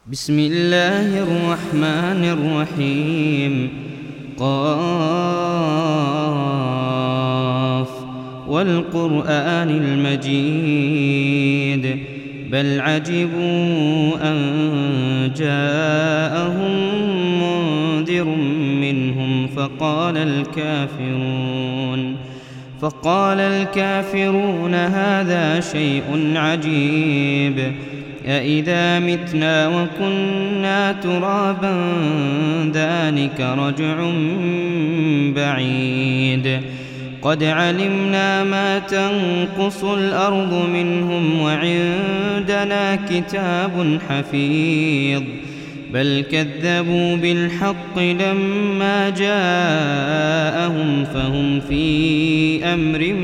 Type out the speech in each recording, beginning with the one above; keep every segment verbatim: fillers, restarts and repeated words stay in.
بسم الله الرحمن الرحيم. قاف والقرآن المجيد بل عجبوا أن جاءهم منذر منهم فقال الكافرون فقال الكافرون هذا شيء عجيب أإذا متنا وكنا ترابا ذلك رجع بعيد قد علمنا ما تنقص الأرض منهم وعندنا كتاب حفيظ بل كذبوا بالحق لما جاءهم فهم في أمر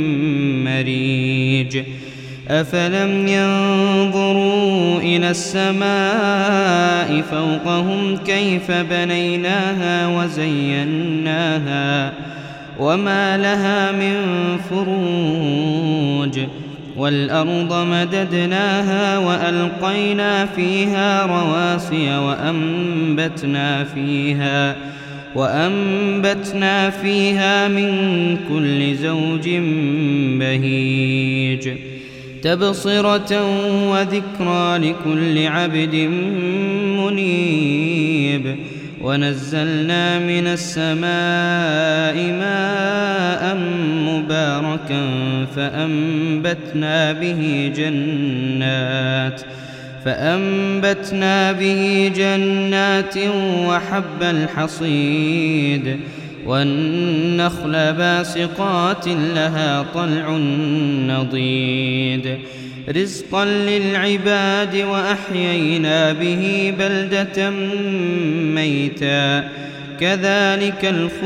مريج أفلم ينظروا إلى السماء فوقهم كيف بنيناها وزيناها وما لها من فروج والأرض مددناها وألقينا فيها رواسي وأنبتنا فيها وأنبتنا فيها من كل زوج بهيج تبصرة وذكرى لكل عبد منيب ونزلنا من السماء ماء مباركا فأنبتنا به جنات فأنبتنا به جنات وحب الحصيد والنخل باسقات لها طلع نضيد رزقا للعباد وأحيينا به بلدة ميتا كذلك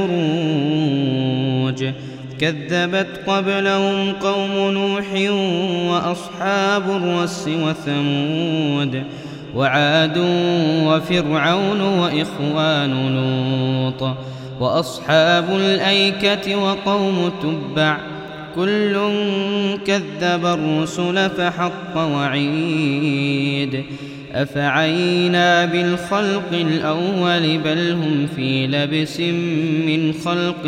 الخروج كذبت قبلهم قوم نوح وأصحاب الرس وثمود وعاد وفرعون وإخوان لوط وأصحاب الأيكة وقوم تبع كل كذب الرسل فحق وعيد أفعينا بالخلق الأول بل هم في لبس من خلق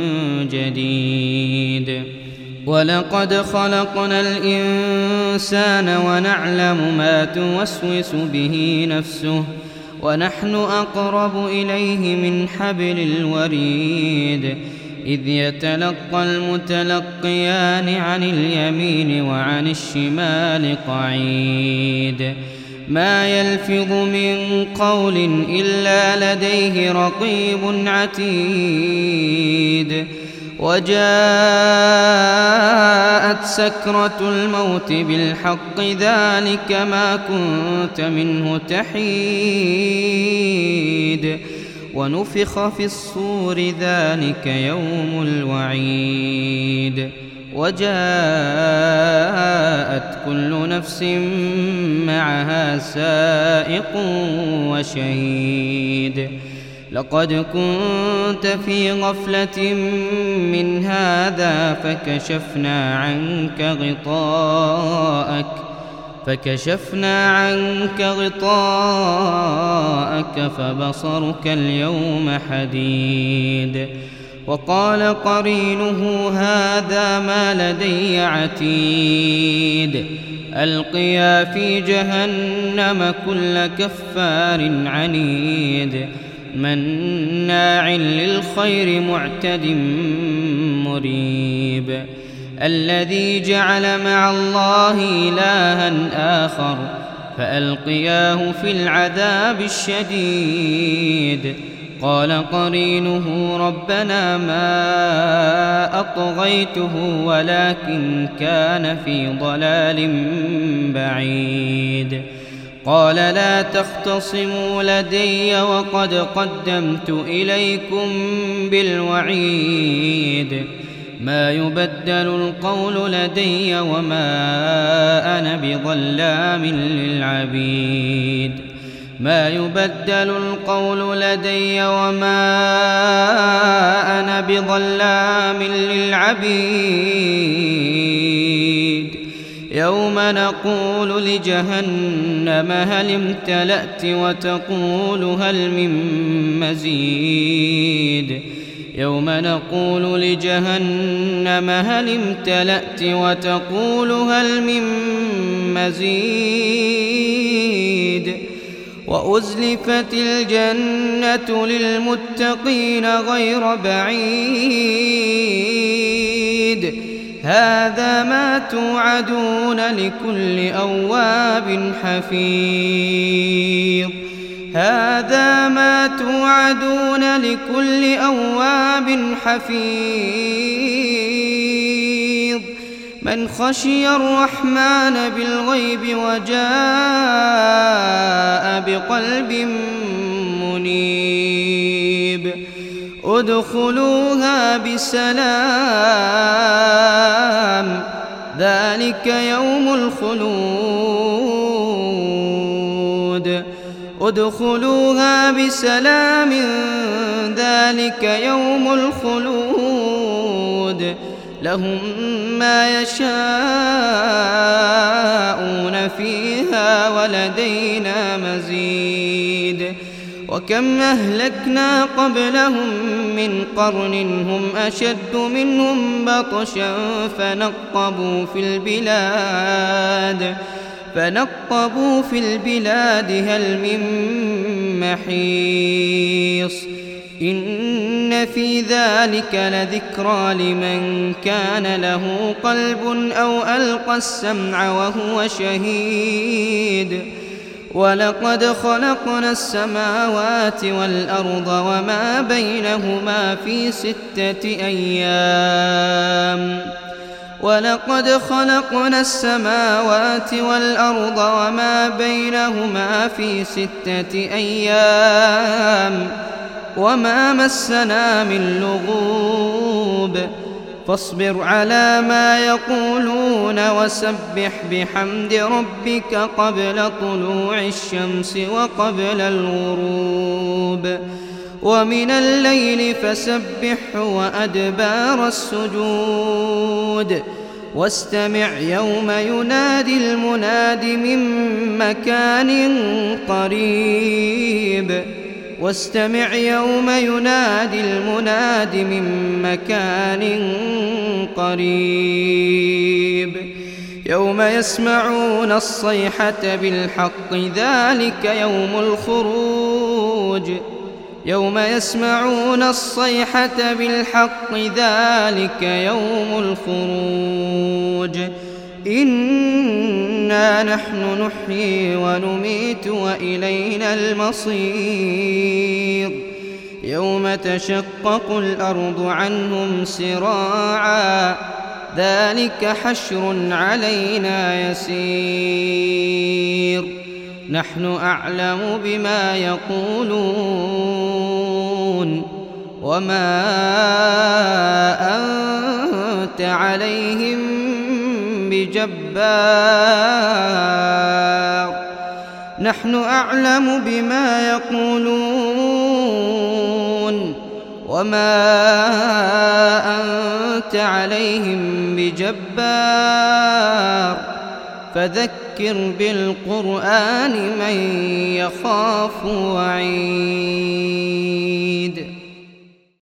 جديد ولقد خلقنا الإنسان ونعلم ما توسوس به نفسه ونحن أقرب إليه من حبل الوريد إذ يتلقى المتلقيان عن اليمين وعن الشمال قعيد ما يلفظ من قول إلا لديه رقيب عتيد وجاءت سكرة الموت بالحق ذلك ما كنت منه تحيد ونفخ في الصور ذلك يوم الوعيد وجاءت كل نفس معها سائق وشهيد لقد كنت في غفلة من هذا فكشفنا عنك غطاءك فكشفنا عنك غطاءك فبصرك اليوم حديد وقال قرينه هذا ما لدي عتيد ألقيا في جهنم كل كفار عنيد مناع للخير معتد مريب الذي جعل مع الله إلها آخر فألقياه في العذاب الشديد قال قرينه ربنا ما أطغيته ولكن كان في ضلال بعيد قال لا تختصموا لدي وقد قدمت إليكم بالوعيد ما يبدل القول لدي وما أنا بظلام للعبيد ما يبدل القول لدي وما أنا بظلام للعبيد يوم نقول لجهنم هل امتلأت وتقول هل من مزيد يوم نقول لجهنم هل امتلأت وتقول هل من مزيد وأزلفت الجنة للمتقين غير بعيد هذا ما توعدون لكل أواب حفيظ هذا ما توعدون لكل أواب حفيظ من خشي الرحمن بالغيب وجاء بقلب منيب ادخلوها بسلام ذلك يوم الخلود ادخلوها بسلام ذلك يوم الخلود لهم ما يشاءون فيها ولدينا مزيد وكم أهلكنا قبلهم من قرن هم أشد منهم بطشا فنقبوا في البلاد فنقبوا في البلاد هل من محيص إن في ذلك لذكرى لمن كان له قلب أو ألقى السمع وهو شهيد ولقد خلقنا السماوات والأرض وما بينهما في ستة أيام ولقد خلقنا السماوات والأرض وما بينهما في ستة أيام وما مسنا من لغوب فاصبر على ما يقولون وسبح بحمد ربك قبل طلوع الشمس وقبل الغروب ومن الليل فسبحه وأدبار السجود واستمع يوم ينادي المناد من مكان قريب واستمع يوم ينادي المناد من مكان قريب يوم يسمعون الصيحة بالحق ذلك يوم الخروج يوم يسمعون الصيحة بالحق ذلك يوم الخروج إنا نحن نحيي ونميت وإلينا المصير يوم تشقق الأرض عنهم سراعا ذلك حشر علينا يسير نحن أعلم بما يقولون وما أنت عليهم بجبار نحن أعلم بما يقولون وما أنت عليهم بجبار فذكر بالقرآن من يخاف وعيد